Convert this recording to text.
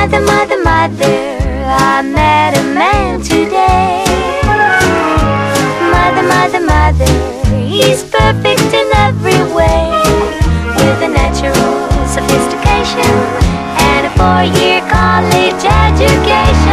Mother, mother, mother, I met a man today. Mother, mother, mother, he's perfect in every way, with a natural sophistication and a 4-year college education.